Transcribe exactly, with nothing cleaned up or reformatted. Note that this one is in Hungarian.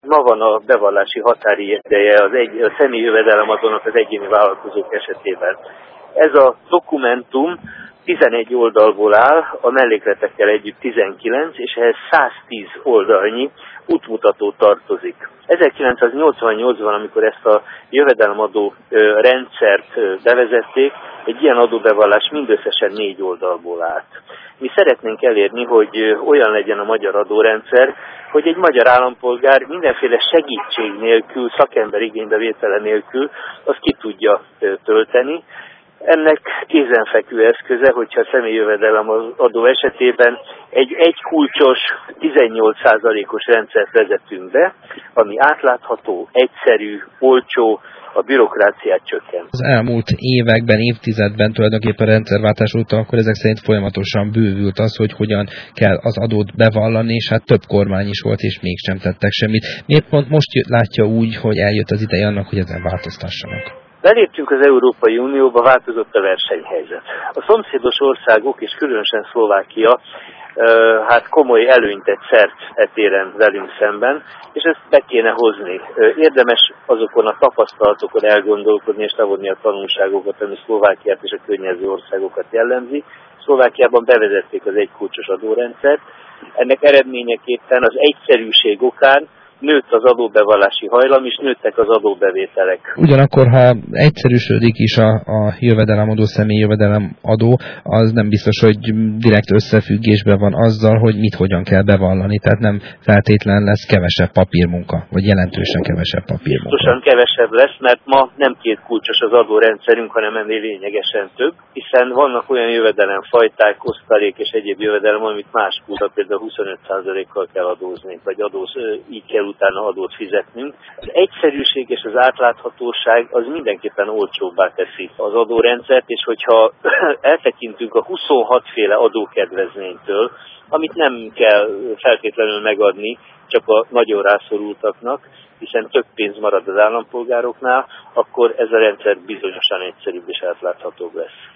Ma van a bevallási határideje az egy, a személyi jövedelemadónak az egyéni vállalkozók esetében. Ez a dokumentum tizenegy oldalból áll, a mellékletekkel együtt tizenkilenc, és ehhez száztíz oldalnyi útmutató tartozik. ezerkilencszáznyolcvannyolcban, amikor ezt a jövedelemadó rendszert bevezették, egy ilyen adóbevallás mindösszesen négy oldalból állt. Mi szeretnénk elérni, hogy olyan legyen a magyar adórendszer, hogy egy magyar állampolgár mindenféle segítség nélkül, szakember igénybevétele nélkül azt ki tudja tölteni. Ennek kézenfekvő eszköze, hogyha a személyi jövedelemadó esetében egy egykulcsos, tizennyolc százalékos rendszert vezetünk be, ami átlátható, egyszerű, olcsó, a bürokráciát csökkent. Az elmúlt években, évtizedben tulajdonképpen rendszerváltás óta akkor ezek szerint folyamatosan bővült az, hogy hogyan kell az adót bevallani, és hát több kormány is volt, és mégsem tettek semmit. Miért pont most látja úgy, hogy eljött az ideje annak, hogy ezen változtassanak? Beléptünk az Európai Unióba, változott a versenyhelyzet. A szomszédos országok, és különösen Szlovákia, hát komoly előnyt tett szert e téren velünk szemben, és ezt be kéne hozni. Érdemes azokon a tapasztalatokon elgondolkodni és levonni a tanulságokat, ami Szlovákiát és a környező országokat jellemzi. Szlovákiában bevezették az egykulcsos adórendszert. Ennek eredményeképpen az egyszerűség okán nőtt az adóbevallási hajlam, és nőttek az adóbevételek. Ugyanakkor, ha egyszerűsödik is a, a jövedelemadó, személyi jövedelemadó, az nem biztos, hogy direkt összefüggésben van azzal, hogy mit hogyan kell bevallani. Tehát nem feltétlen lesz kevesebb papírmunka, vagy jelentősen kevesebb papírmunka. Biztosan kevesebb lesz, mert ma nem két kulcsos az adórendszerünk, hanem ennél lényegesen több, hiszen vannak olyan jövedelemfajták, osztalék és egyéb jövedelem, amit más kulcsa, például huszonöt százalékkal kell adózni, vagy adóz, így kell utána adót fizetnünk. Az egyszerűség és az átláthatóság az mindenképpen olcsóbbá teszi az adórendszert, és hogyha eltekintünk a huszonhat féle adókedvezménytől, amit nem kell feltétlenül megadni csak a nagyon rászorultaknak, hiszen több pénz marad az állampolgároknál, akkor ez a rendszer bizonyosan egyszerűbb és átláthatóbb lesz.